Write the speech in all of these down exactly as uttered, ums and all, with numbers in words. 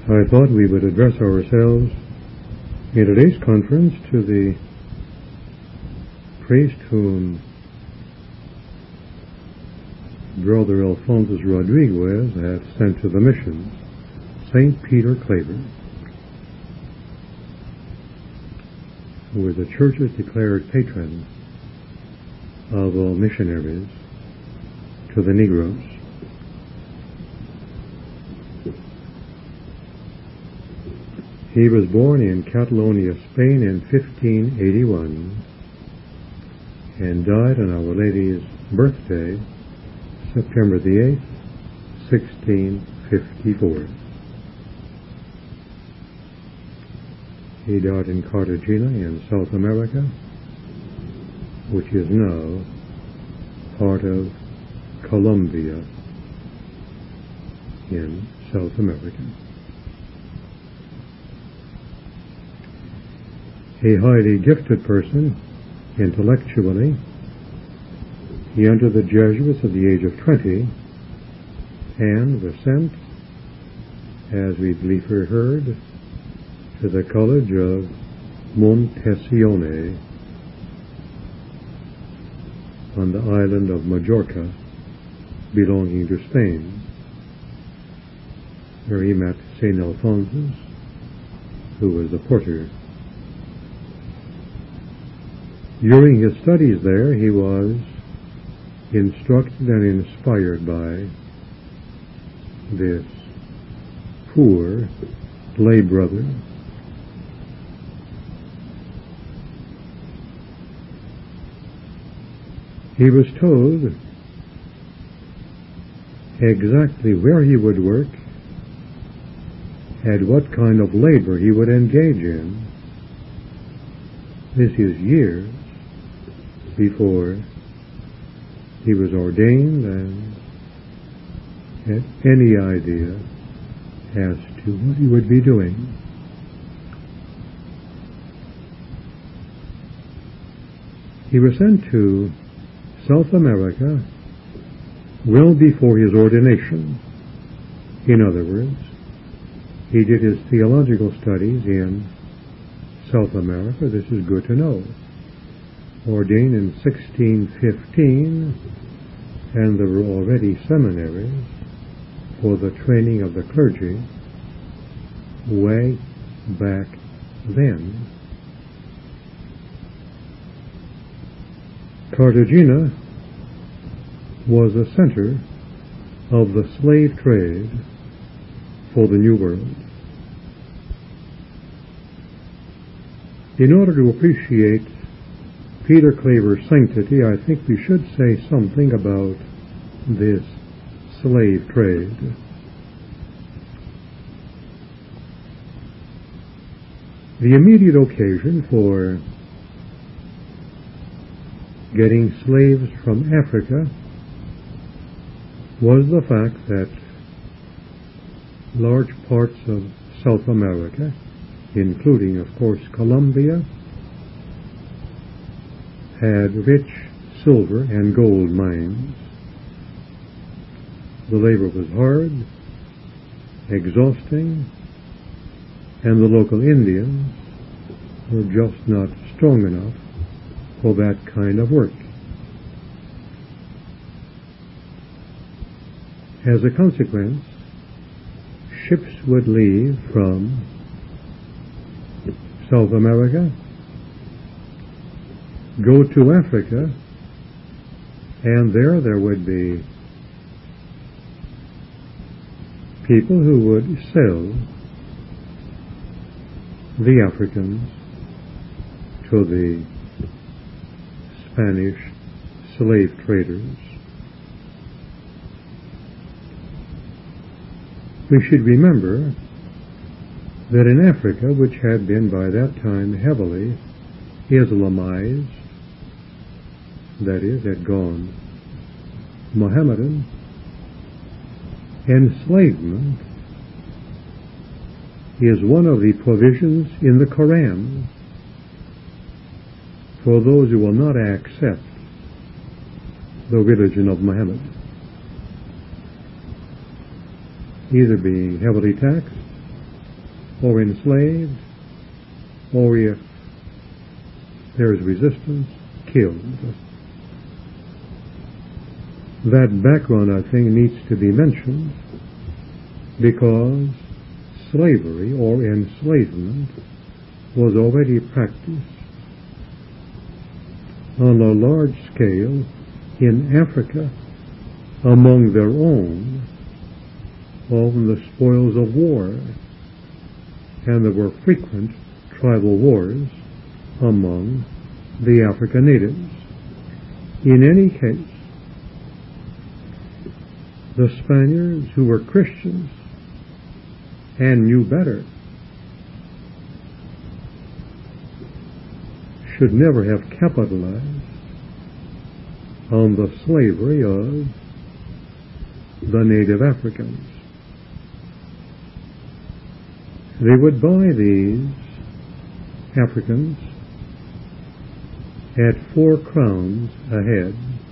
I thought we would address ourselves in today's conference to the priest whom Brother Alphonsus Rodriguez hath sent to the missions, Saint Peter Claver, who is the Church's declared patron of all missionaries to the Negroes. He was born in Catalonia, Spain in fifteen eighty-one and died on Our Lady's birthday, September the eighth, sixteen fifty-four. He died in Cartagena in South America, which is now part of Colombia in South America. A highly gifted person intellectually, he entered the Jesuits at the age of twenty and was sent, as we've later heard, to the College of Montesione on the island of Majorca, belonging to Spain, where he met Saint Alphonsus, who was the porter. During his studies there, he was instructed and inspired by this poor lay brother he was told exactly where he would work and what kind of labor he would engage in. This is years before he was ordained and had any idea as to what he would be doing. He was sent to South America well before his ordination. In other words, he did his theological studies in South America. This is good to know. Ordained in sixteen fifteen, and there were already seminaries for the training of the clergy way back then. Cartagena was the center of the slave trade for the New World. In order to appreciate Peter Claver's sanctity, I think we should say something about this slave trade. The immediate occasion for getting slaves from Africa was the fact that large parts of South America, including, of course, Colombia, had rich silver and gold mines. The labor was hard, exhausting, and the local Indians were just not strong enough for that kind of work. As a consequence, ships would leave from South America, go to Africa, and there there would be people who would sell the Africans to the Spanish slave traders. We should remember that in Africa, which had been by that time heavily Islamized, that is, had gone Mohammedan, enslavement is one of the provisions in the Quran for those who will not accept the religion of Muhammad, either being heavily taxed or enslaved, or if there is resistance, killed. That background, I think, needs to be mentioned because slavery or enslavement was already practiced on a large scale in Africa among their own, often the spoils of war, and there were frequent tribal wars among the African natives. In any case, the Spaniards, who were Christians and knew better, should never have capitalized on the slavery of the native Africans. They would buy these Africans at four crowns a head.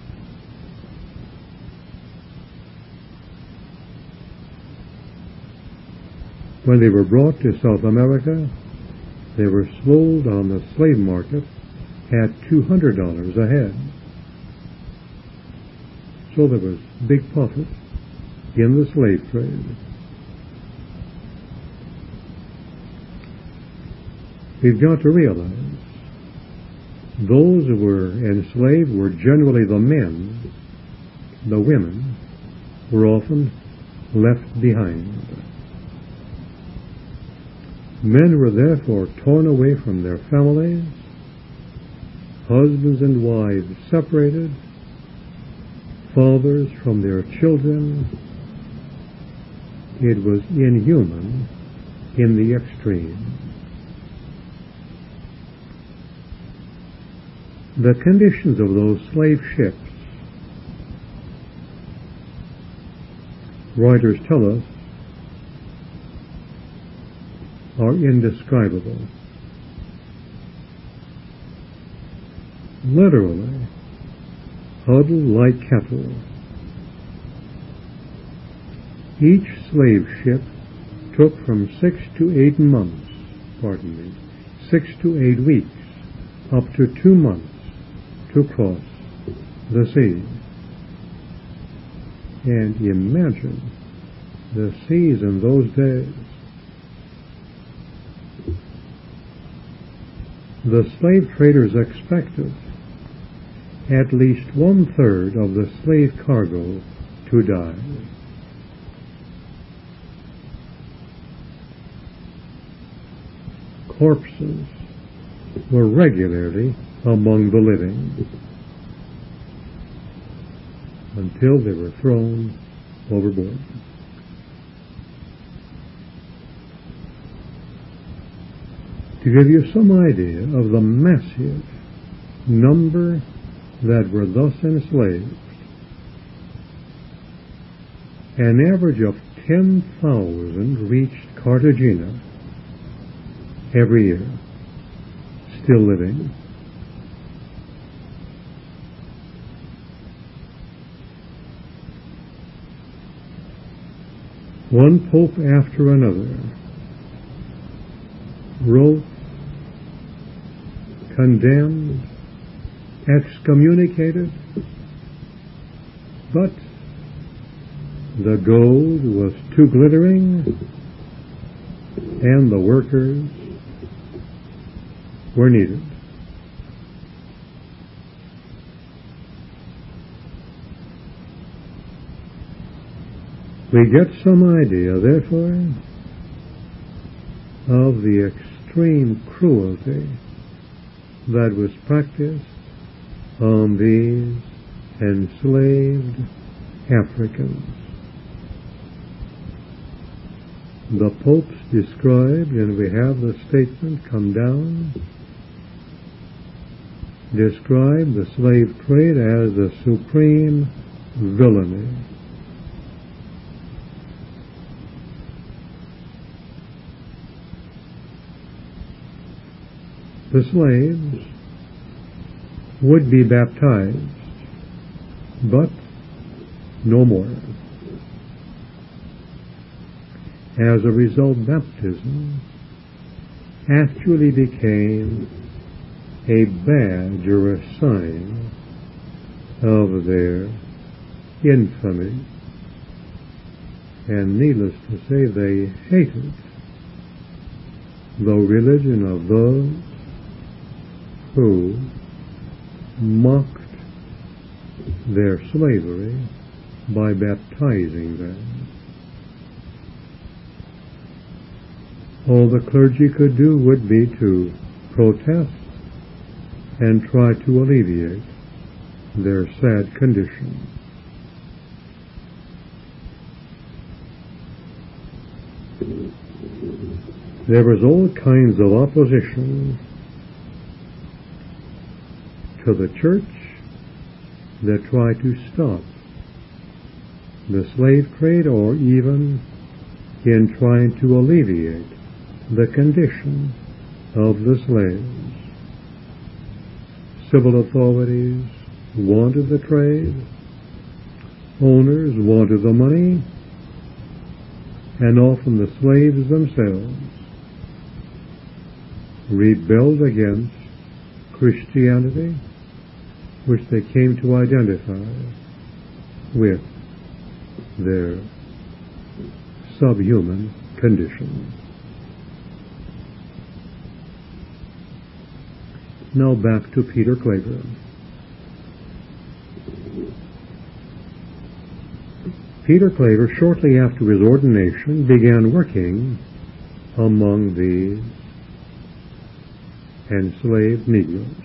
When they were brought to South America, they were sold on the slave market at two hundred dollars a head. So there was big profit in the slave trade. We've got to realize those who were enslaved were generally the men. The women were often left behind. Men were therefore torn away from their families, husbands and wives separated, fathers from their children. It was inhuman in the extreme. The conditions of those slave ships, writers tell us, are indescribable. Literally, huddled like cattle. Each slave ship took from six to eight months, pardon me, six to eight weeks, up to two months to cross the sea. And imagine the seas in those days. The slave traders expected at least one-third of the slave cargo to die. Corpses were regularly among the living until they were thrown overboard. To give you some idea of the massive number that were thus enslaved, an average of ten thousand reached Cartagena every year, still living. One pope after another wrote, condemned, excommunicated, but the gold was too glittering and the workers were needed. We get some idea, therefore, of the extreme cruelty that was practiced on these enslaved Africans. The popes described, and we have the statement come down, described the slave trade as a supreme villainy. The slaves would be baptized, but no more. As a result, baptism actually became a badge or a sign of their infamy. And needless to say, they hated the religion of those who mocked their slavery by baptizing them. All the clergy could do would be to protest and try to alleviate their sad condition. There was all kinds of opposition to the church that tried to stop the slave trade, or even in trying to alleviate the condition of the slaves. Civil authorities wanted the trade, owners wanted the money, and often the slaves themselves rebelled against Christianity, which they came to identify with their subhuman condition. Now back to Peter Claver. Peter Claver, shortly after his ordination, began working among these enslaved Negroes.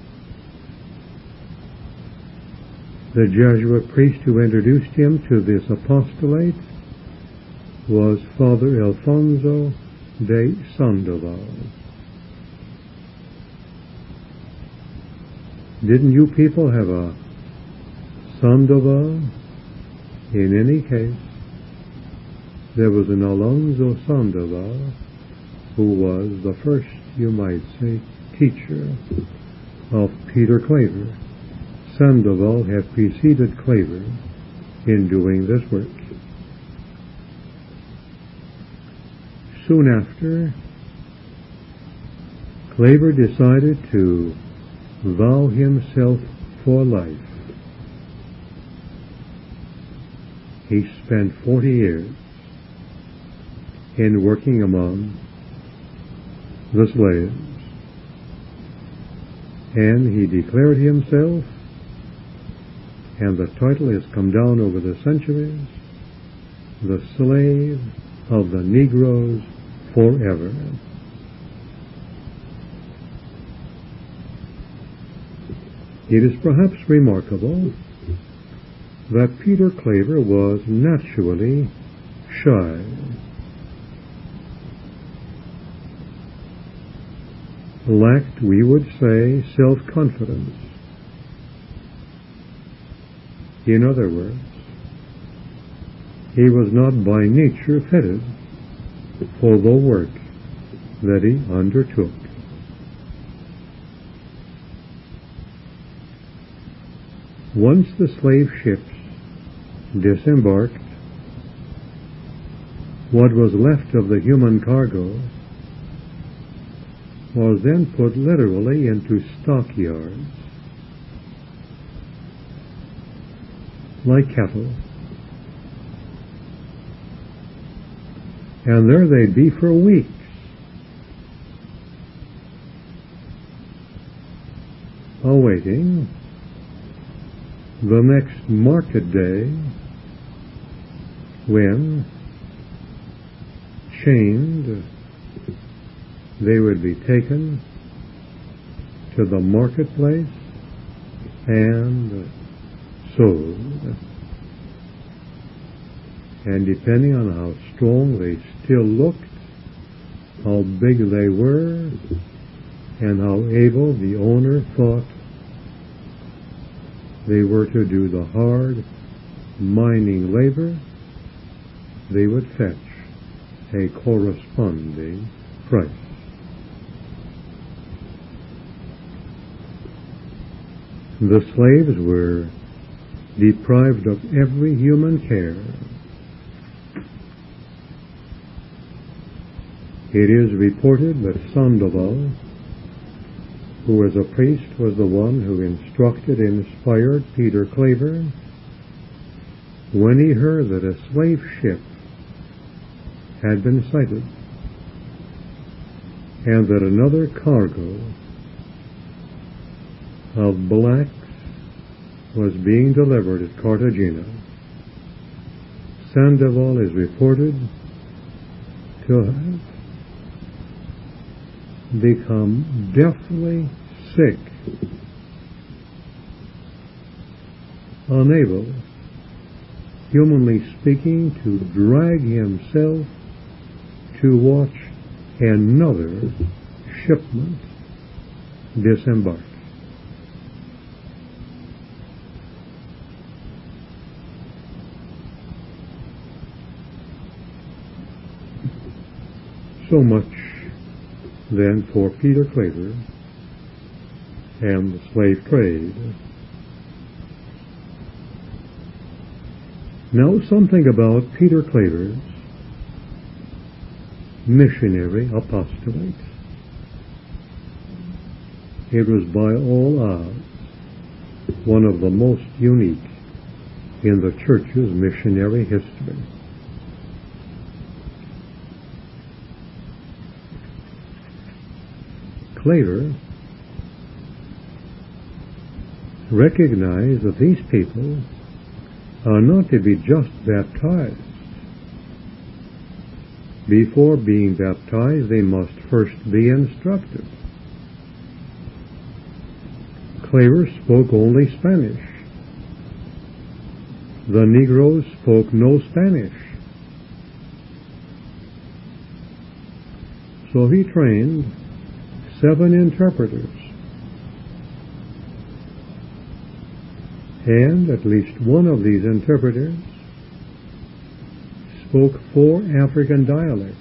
The Jesuit priest who introduced him to this apostolate was Father Alfonso de Sandoval. Didn't you people have a Sandoval? In any case, there was an Alonso Sandoval who was the first, you might say, teacher of Peter Claver. Sandoval had preceded Claver in doing this work. Soon after, Claver decided to vow himself for life. He spent forty years in working among the slaves, and he declared himself, and the title has come down over the centuries, the slave of the Negroes forever. It is perhaps remarkable that Peter Claver was naturally shy. Lacked, we would say, self-confidence. In other words, he was not by nature fitted for the work that he undertook. Once the slave ships disembarked, what was left of the human cargo was then put literally into stockyards, like cattle. And there they'd be for weeks, awaiting the next market day, when, chained, they would be taken to the marketplace and sold. And depending on how strong they still looked, how big they were, and how able the owner thought they were to do the hard mining labor, they would fetch a corresponding price. The slaves were deprived of every human care. It is reported that Sandoval, who was a priest, was the one who instructed and inspired Peter Claver when he heard that a slave ship had been sighted and that another cargo of blacks was being delivered at Cartagena. Sandoval is reported to have become deathly sick, unable, humanly speaking, to drag himself to watch another shipment disembark. So much then for Peter Claver and the slave trade. Now something about Peter Claver's missionary apostolate. It was by all odds one of the most unique in the church's missionary history. Claver recognized that these people are not to be just baptized. Before being baptized, they must first be instructed. Claver spoke only Spanish. The Negroes spoke no Spanish. So he trained seven interpreters, and at least one of these interpreters spoke four African dialects.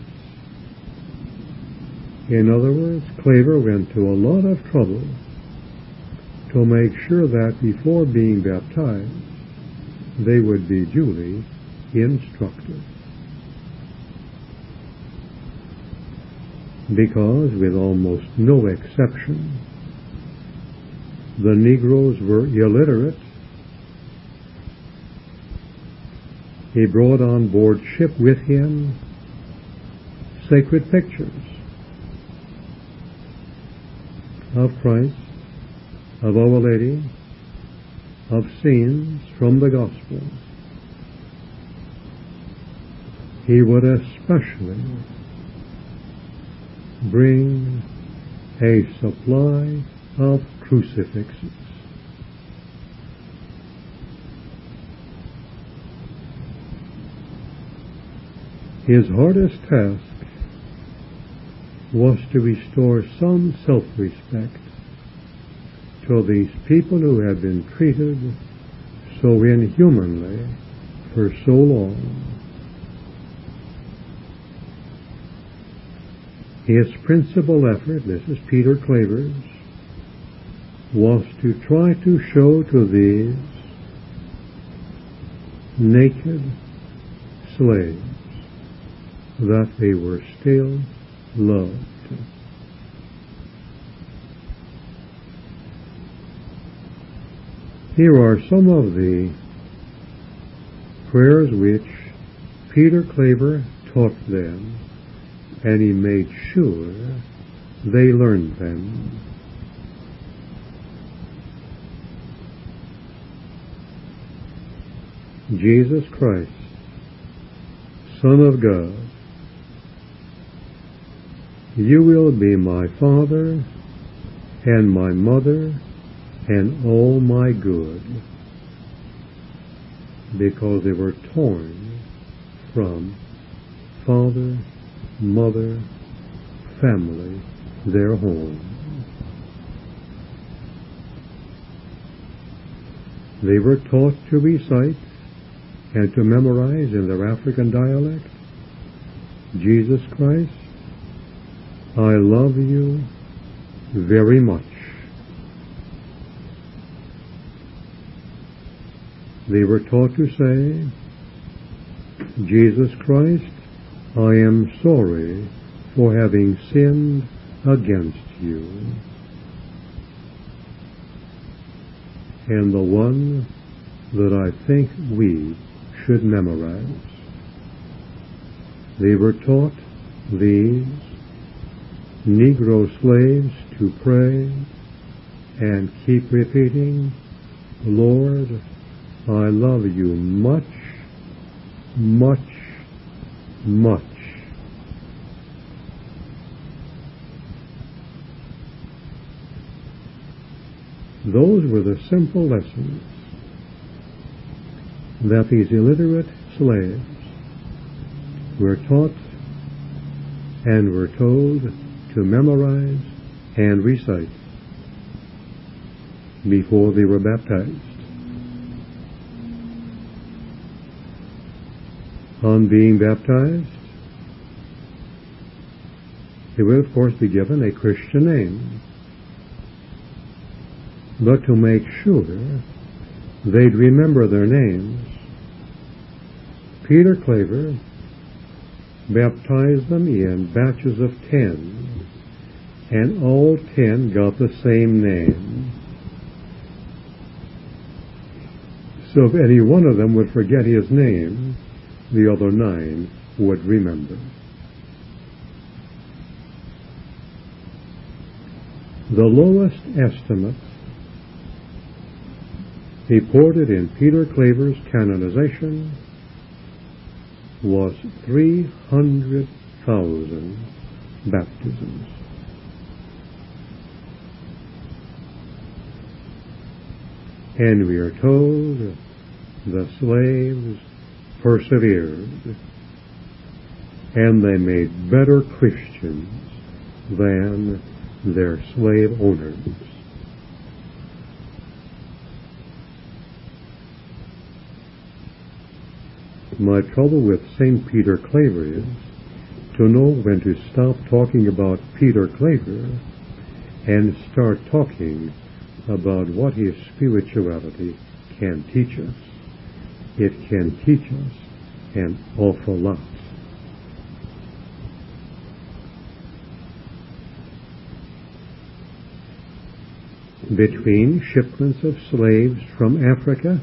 In other words, Claver went to a lot of trouble to make sure that before being baptized, they would be duly instructed. Because, with almost no exception, the Negroes were illiterate, he brought on board ship with him sacred pictures of Christ, of Our Lady, of scenes from the Gospel. He would especially bring a supply of crucifixes. His hardest task was to restore some self-respect to these people who had been treated so inhumanly for so long. His principal effort, this is Peter Claver's, was to try to show to these naked slaves that they were still loved. Here are some of the prayers which Peter Claver taught them, and he made sure they learned them. Jesus Christ, Son of God, you will be my Father and my Mother and all my good, because they were torn from father, mother, family, their home. They were taught to recite and to memorize in their African dialect, Jesus Christ, I love you very much. They were taught to say, Jesus Christ, I am sorry for having sinned against you. And the one that I think we should memorize. They were taught, these Negro slaves, to pray and keep repeating, Lord, I love you much, much, much. Those were the simple lessons that these illiterate slaves were taught and were told to memorize and recite before they were baptized. On being baptized, they would of course be given a Christian name, but to make sure they'd remember their names, Peter Claver baptized them in batches of ten, and all ten got the same name. So if any one of them would forget his name, the other nine would remember. The lowest estimate reported in Peter Claver's canonization was three hundred thousand baptisms. And we are told the slaves persevered, and they made better Christians than their slave owners. My trouble with Saint Peter Claver is to know when to stop talking about Peter Claver and start talking about what his spirituality can teach us. It can teach us an awful lot. Between shipments of slaves from Africa,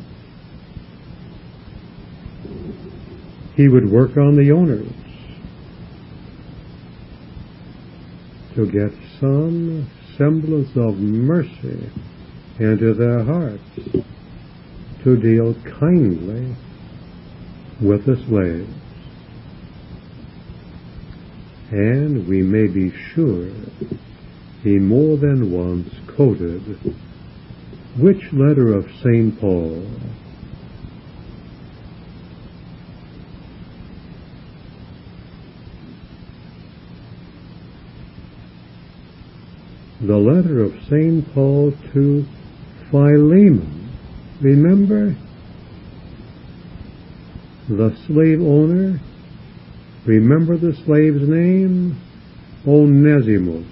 he would work on the owners to get some semblance of mercy into their hearts, to deal kindly with the slaves. And we may be sure he more than once quoted which letter of Saint Paul? The letter of Saint Paul to Philemon. Remember? The slave owner. Remember the slave's name? Onesimus.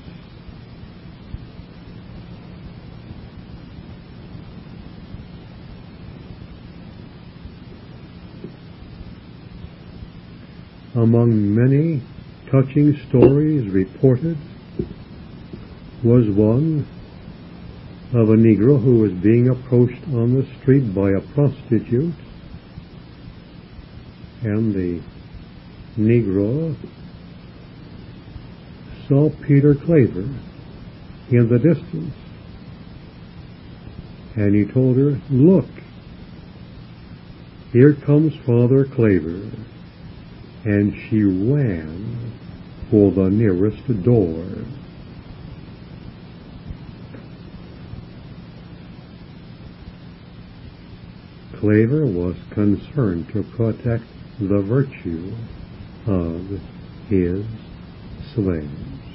Among many touching stories reported was one of a Negro who was being approached on the street by a prostitute, and the Negro saw Peter Claver in the distance, and he told her, "Look, here comes Father Claver," and she ran for the nearest door. Claver was concerned to protect the virtue of his slaves.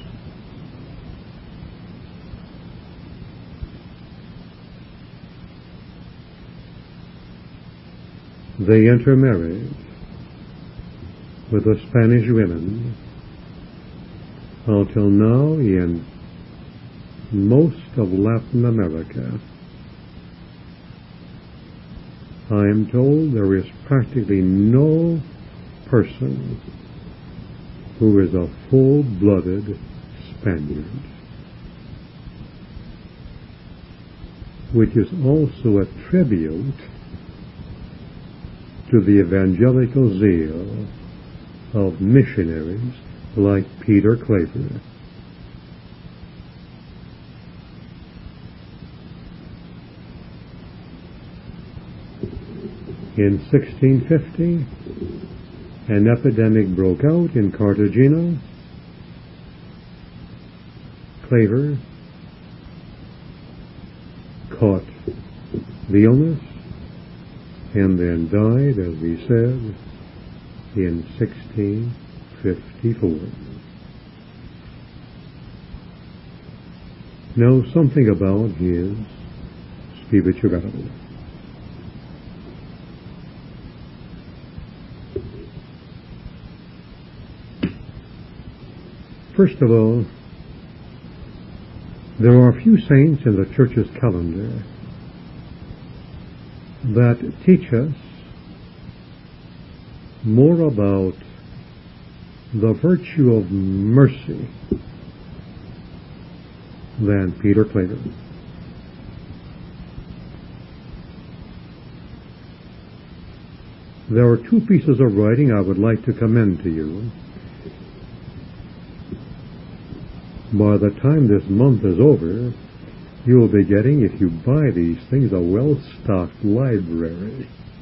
They intermarried with the Spanish women until now in most of Latin America, I am told there is practically no person who is a full-blooded Spaniard, which is also a tribute to the evangelical zeal of missionaries like Peter Claver. In sixteen fifty, an epidemic broke out in Cartagena. Claver caught the illness and then died, as we said, in sixteen fifty-four. Know something about his spirituality. First of all, there are a few saints in the Church's calendar that teach us more about the virtue of mercy than Peter Claver. There are two pieces of writing I would like to commend to you. By the time this month is over, you will be getting, if you buy these things, a well-stocked library.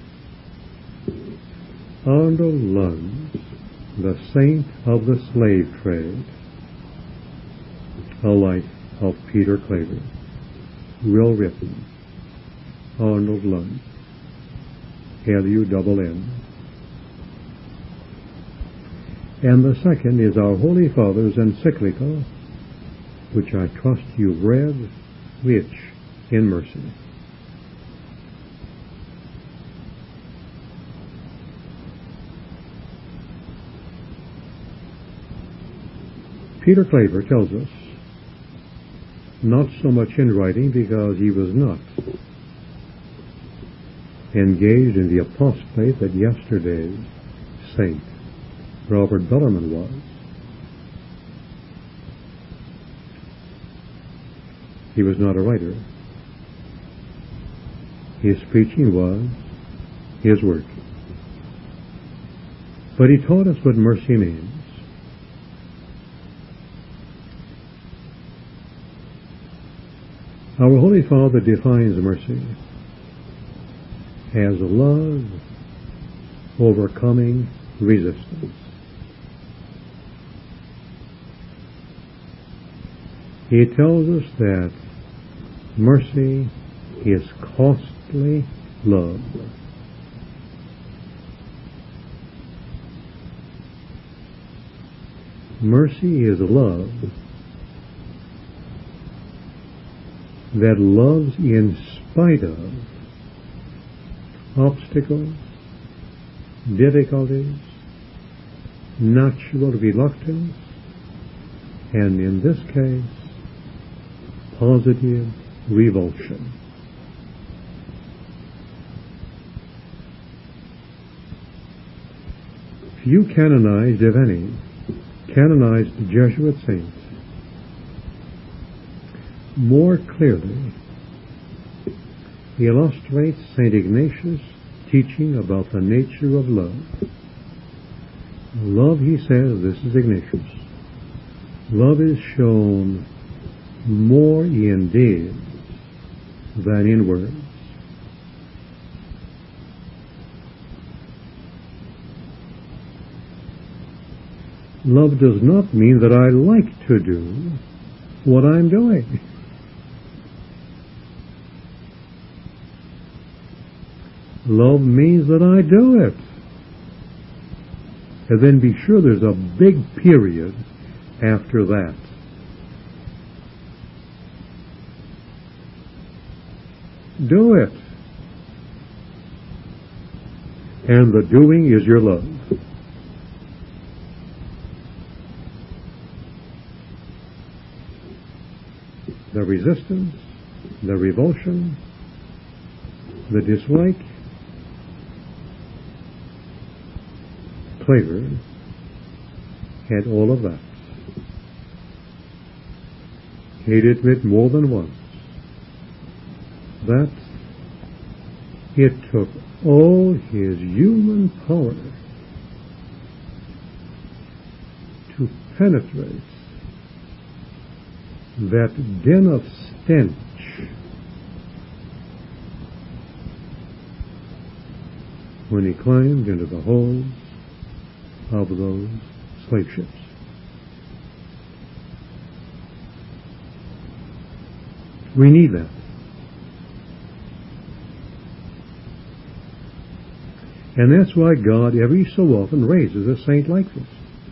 Arnold Lund, The Saint of the Slave Trade, A Life of Peter Claver, well written. Arnold Lund, L U N N. And the second is our Holy Father's encyclical, which I trust you've read, Rich in Mercy. Peter Claver tells us, not so much in writing because he was not engaged in the apostolate that yesterday's Saint Robert Bellarmine was. He was not a writer. His preaching was his work. But he taught us what mercy means. Our Holy Father defines mercy as love overcoming resistance. He tells us that mercy is costly love. Mercy is love that loves in spite of obstacles, difficulties, natural reluctance, and in this case, positive revulsion. Few canonized, if any, canonized Jesuit saints more clearly illustrates Saint Ignatius' teaching about the nature of love. Love, he says, this is Ignatius, love is shown more in deeds than in words. Love does not mean that I like to do what I'm doing. Love means that I do it. And then be sure there's a big period after that. Do it. And the doing is your love. The resistance, the revulsion, the dislike, Claver had all of that. He'd admit more than once that it took all his human power to penetrate that den of stench when he climbed into the holds of those slave ships. We need that. And that's why God every so often raises a saint like this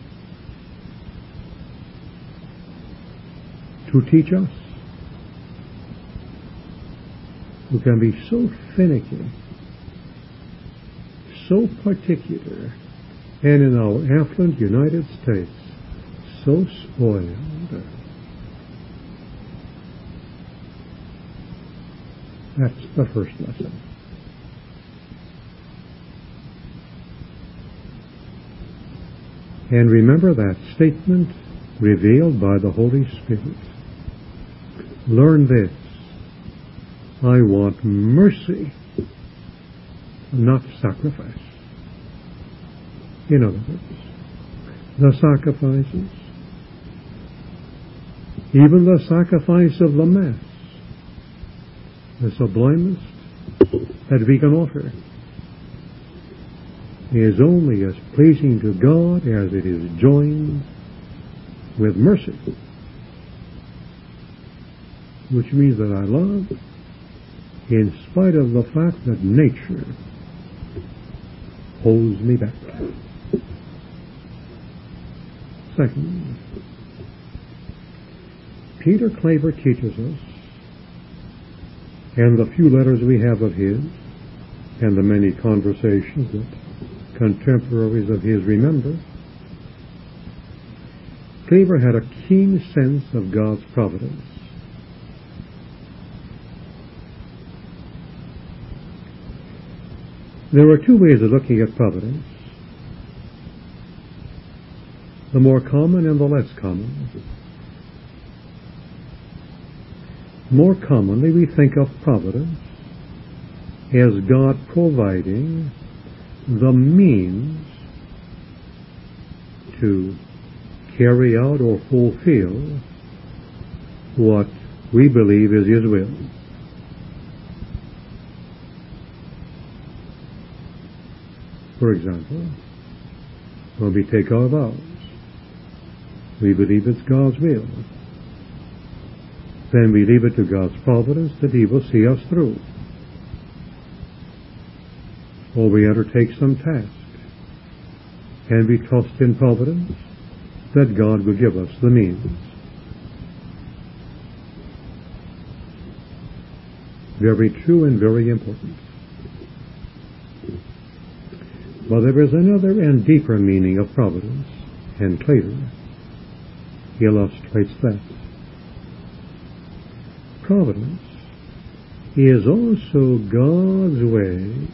to teach us, who can be so finicky, so particular, and in our affluent United States, so spoiled. That's the first lesson. And remember that statement revealed by the Holy Spirit. Learn this. I want mercy, not sacrifice. In other words, the sacrifices, even the sacrifice of the Mass, the sublimest that we can offer, is only as pleasing to God as it is joined with mercy, which means that I love in spite of the fact that nature holds me back. Second, Peter Claver teaches us, and the few letters we have of his, and the many conversations that contemporaries of his remember, Claver had a keen sense of God's providence. There are two ways of looking at providence, the more common and the less common. More commonly, we think of providence as God providing the means to carry out or fulfill what we believe is His will. For example, when we take our vows, we believe it's God's will. Then we leave it to God's providence that He will see us through. Or we undertake some task, and we trust in providence that God will give us the means. Very true and very important. But there is another and deeper meaning of providence, and Claver illustrates that. Providence is also God's way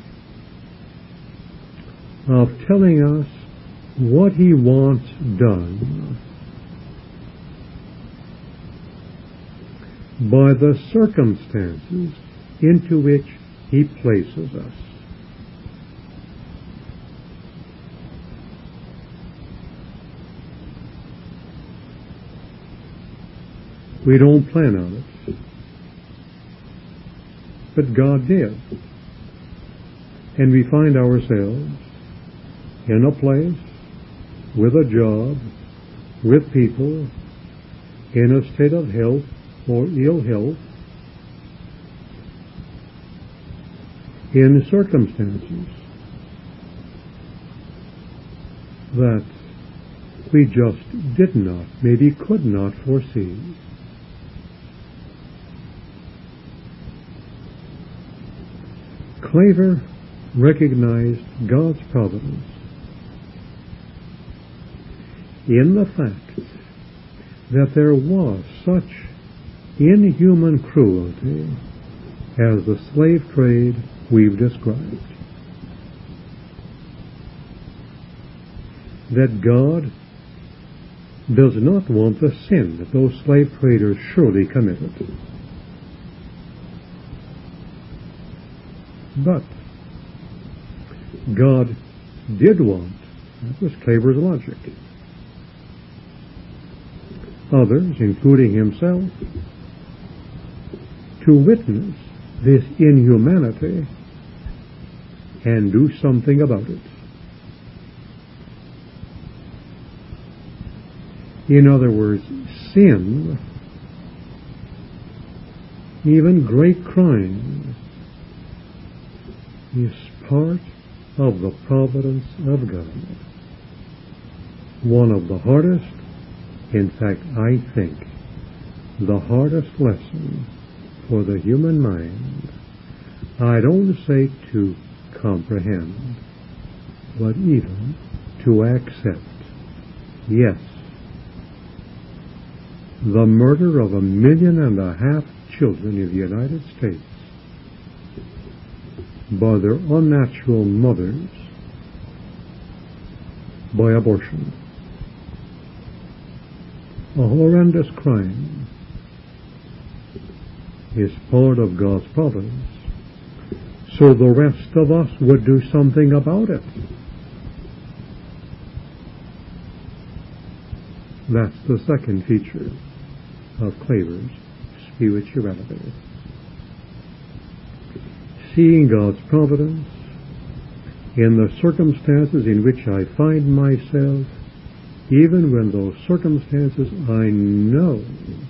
of telling us what He wants done by the circumstances into which He places us. We don't plan on it, but God did. And we find ourselves in a place, with a job, with people, in a state of health or ill health, in circumstances that we just did not, maybe could not foresee. Claver recognized God's providence in the fact that there was such inhuman cruelty as the slave trade we've described, that God does not want the sin that those slave traders surely committed. But God did want, that was Claver's logic, others, including himself, to witness this inhumanity and do something about it. In other words, sin, even great crime, is part of the providence of God. One of the hardest, in fact, I think, the hardest lesson for the human mind, I don't say to comprehend, but even to accept. Yes, the murder of a million and a half children in the United States by their unnatural mothers by abortion. A horrendous crime is part of God's providence, so the rest of us would do something about it. That's the second feature of Claver's spirituality. Seeing God's providence in the circumstances in which I find myself, even when those circumstances I know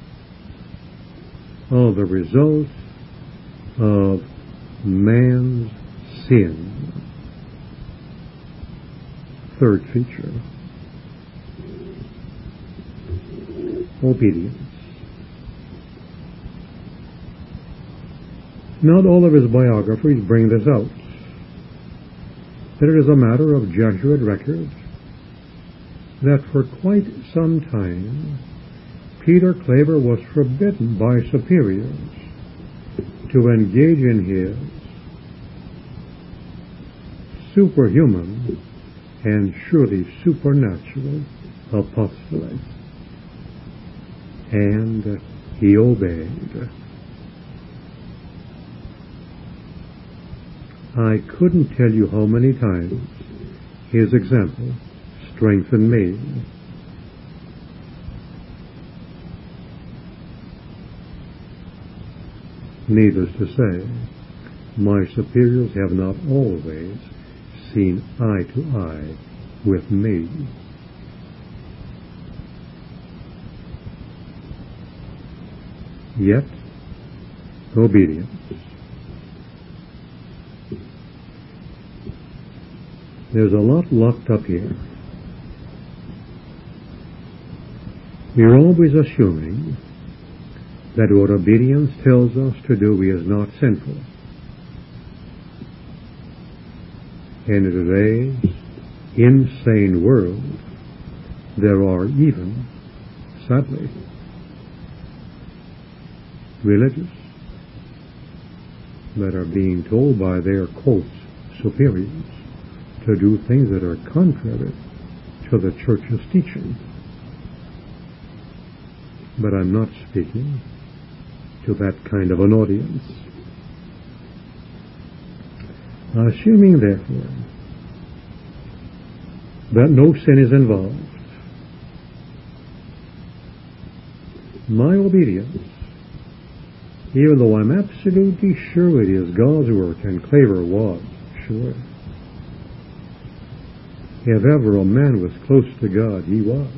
are the result of man's sin. Third feature, obedience. Not all of his biographers bring this out, but it is a matter of Jesuit record that for quite some time Peter Claver was forbidden by superiors to engage in his superhuman and surely supernatural apostolate. And he obeyed. I couldn't tell you how many times his example strengthened me. Needless to say, my superiors have not always seen eye to eye with me. Yet, obedience. There's a lot locked up here. We're always assuming that what obedience tells us to do is not sinful. In today's insane world, there are even, sadly, religious that are being told by their, quote, superiors to do things that are contrary to the church's teaching. But I'm not speaking to that kind of an audience. Assuming, therefore, that no sin is involved, my obedience, even though I'm absolutely sure it is God's work, and Claver was sure, if ever a man was close to God, he was.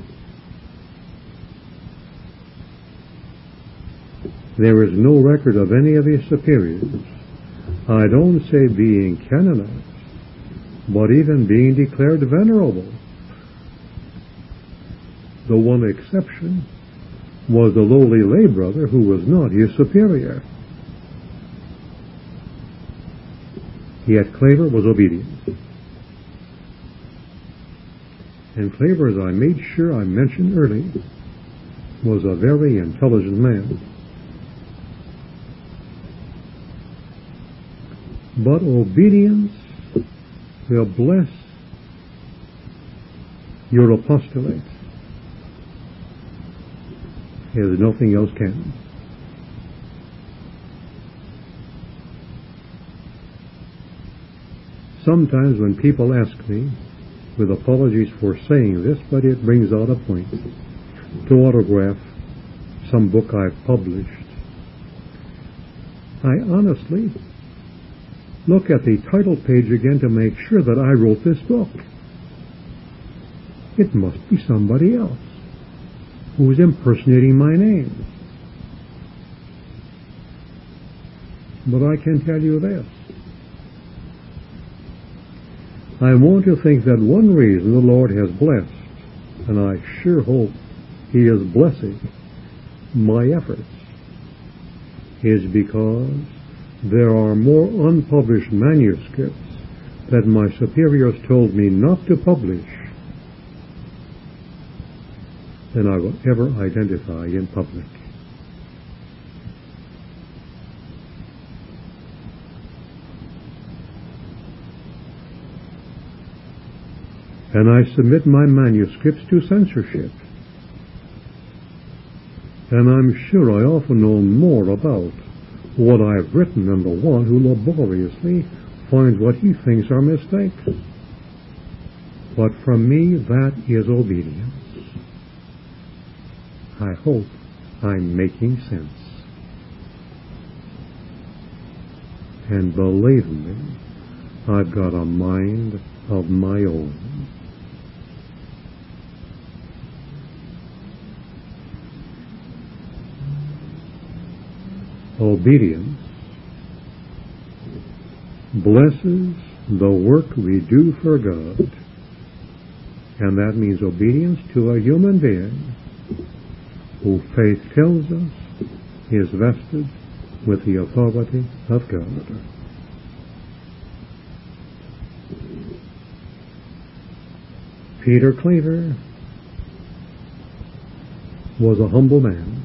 There is no record of any of his superiors, I don't say being canonized, but even being declared venerable. The one exception was the lowly lay brother who was not his superior. Yet Claver was obedient. And Claver, as I made sure I mentioned earlier, was a very intelligent man. But obedience will bless your apostolate. as nothing else can. Sometimes when people ask me, with apologies for saying this, but it brings out a point, to autograph some book I've published, I honestly look at the title page again to make sure that I wrote this book. It must be somebody else who's impersonating my name. But I can tell you this. I want to think that one reason the Lord has blessed, and I sure hope He is blessing, my efforts, is because there are more unpublished manuscripts that my superiors told me not to publish than I will ever identify in public. And I submit my manuscripts to censorship. And I'm sure I often know more about what I've written than the one who laboriously finds what he thinks are mistakes. But for me, that is obedience. I hope I'm making sense. And believe me, I've got a mind of my own. Obedience blesses the work we do for God, and that means obedience to a human being who faith tells us is vested with the authority of God. Peter Claver was a humble man.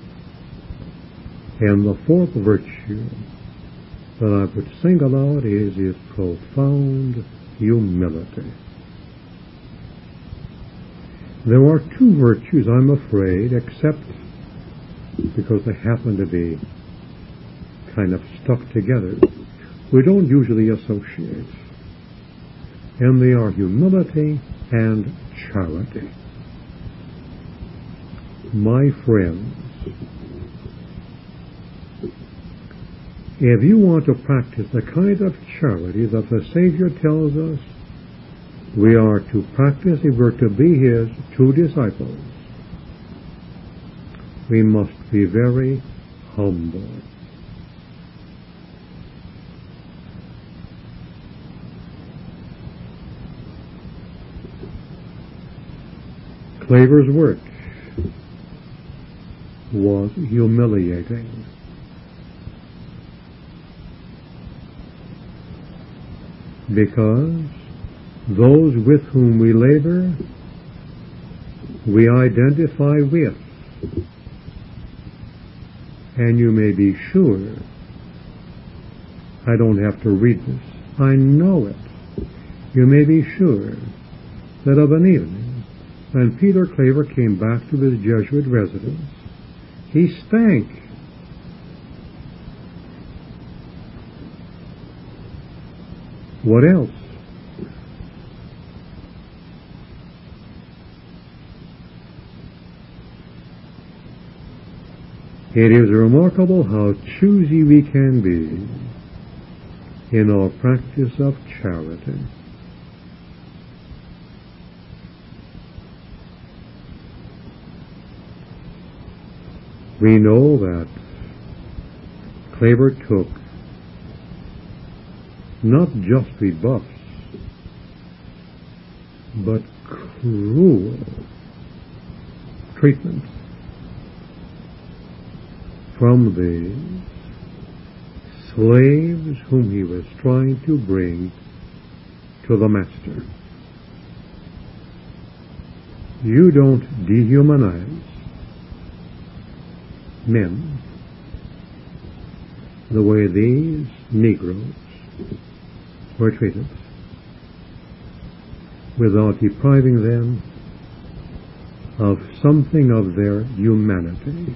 And the fourth virtue that I would single out is his profound humility. There are two virtues, I'm afraid, except because they happen to be kind of stuck together, we don't usually associate. And they are humility and charity. My friends, if you want to practice the kind of charity that the Savior tells us we are to practice if we're to be His true disciples, we must be very humble. Claver's work was humiliating. Because those with whom we labor, we identify with. And you may be sure, I don't have to read this, I know it. You may be sure that of an evening, when Peter Claver came back to his Jesuit residence, he stank. What else? It is remarkable how choosy we can be in our practice of charity. We know that Claver took not just rebuffs, but cruel treatment from the slaves whom he was trying to bring to the Master. You don't dehumanize men the way these Negroes were treated, without depriving them of something of their humanity.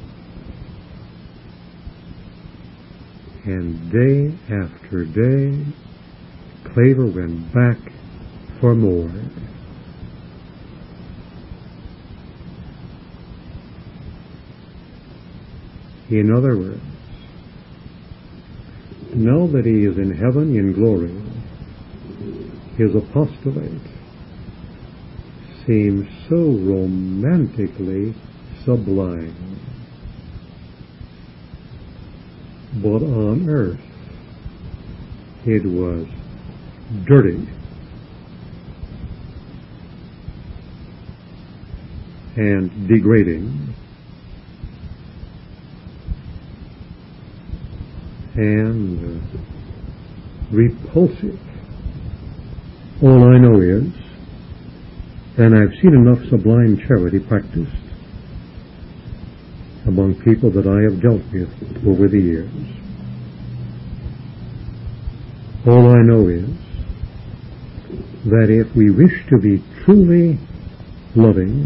And day after day, Claver went back for more. In other words, now that he is in heaven in glory, his apostolate seems so romantically sublime. But on earth, it was dirty and degrading and uh, repulsive. All I know is, and I've seen enough sublime charity practiced among people that I have dealt with over the years. All I know is that if we wish to be truly loving,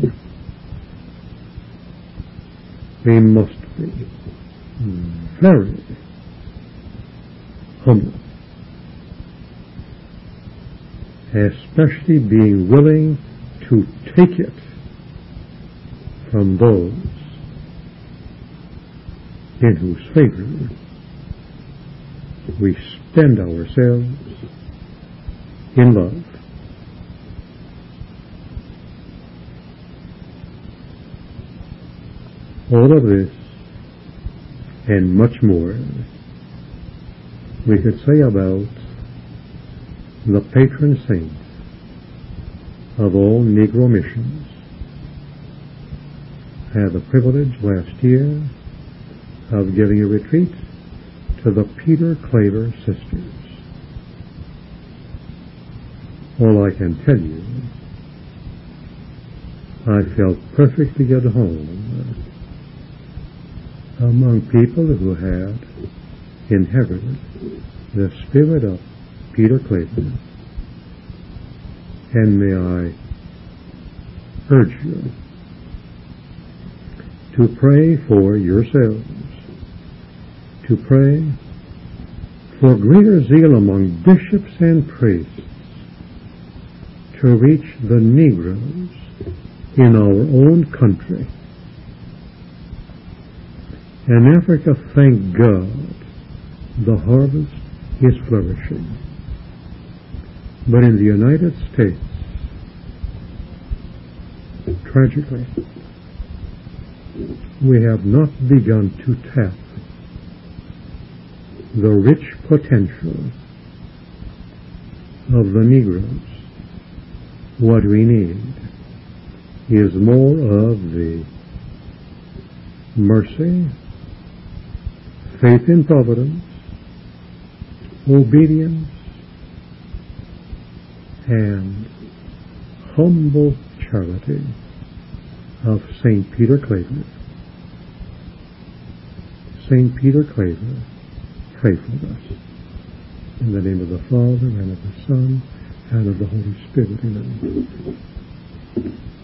we must be very humble, especially being willing to take it from those in whose favor we spend ourselves in love. All of this and much more we could say about the patron saint of all Negro missions. I had the privilege last year of giving a retreat to the Peter Claver sisters. All I can tell you, I felt perfectly at home among people who had inherited the spirit of Peter Claver. And may I urge you to pray for yourselves, to pray for greater zeal among bishops and priests to reach the Negroes in our own country. In Africa, thank God, the harvest is flourishing. But in the United States, tragically, we have not begun to tap the rich potential of the Negroes. What we need is more of the mercy, faith in providence, obedience, and humble charity of Saint Peter Claver. Saint Peter Claver, pray for us. In the name of the Father, and of the Son, and of the Holy Spirit. Amen.